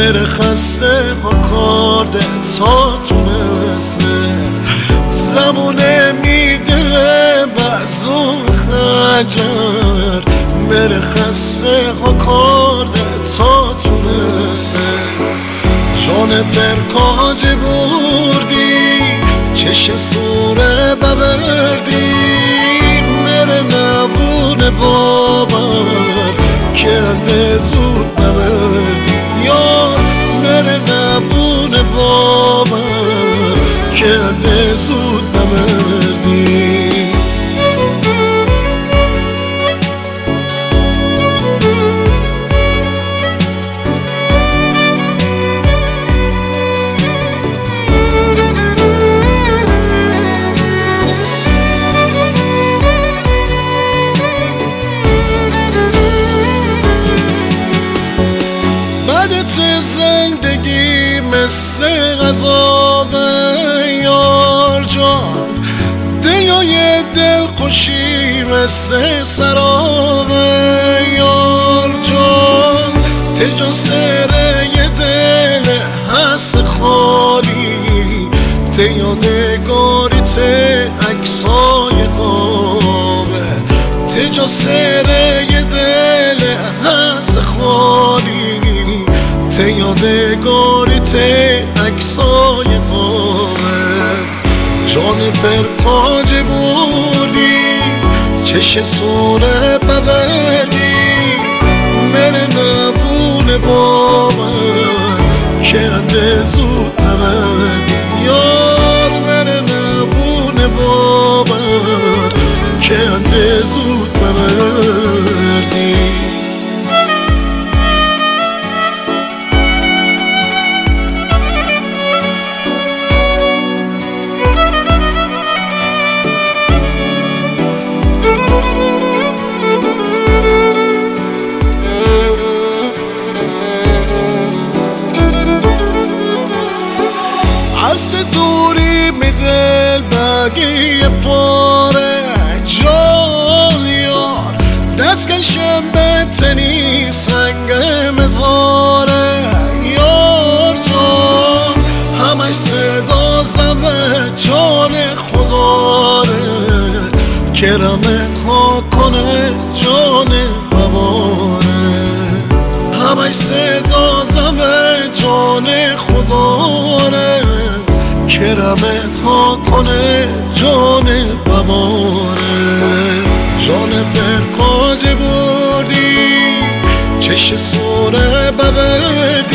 بره خسته ها کارده تا تونسته زمونه میدره بعضو خجر بره خسته ها کارده تا تونسته جان پرکاج بردی چش سوره ببردی مره نبونه باور که انده زود نبردی یار مره نبونه باور که انده زود نبردی زندگی مثل غذابه یار جان دنیای دل خوشی مثل سرابه یار جان تجا سره یه دل هست خالی ته یادگاری ته اکسای قابه تجا سره یه دل هست خالی ته یادگاری ته اکسای قابه جان پرکاج بردی چش سوره ببردی مره نبونه باور که انده زود نبردی یار مره نبونه باور که انده زود نبردی دوری میدل بگی پاره جان یار دستکشم به تنی سنگ مزاره یار جان همش صدا زبه جان خداره کرمت ها کنه جان بباره همش صدا زبه جان خداره کرمت ها کنه جان بباره جان پرکاج بردی چش سوره ببردی